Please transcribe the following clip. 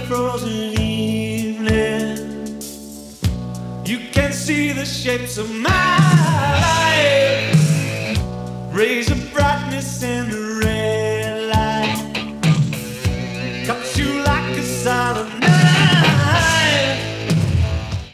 frozen evening, you can see the shapes of my life, rays of brightness in the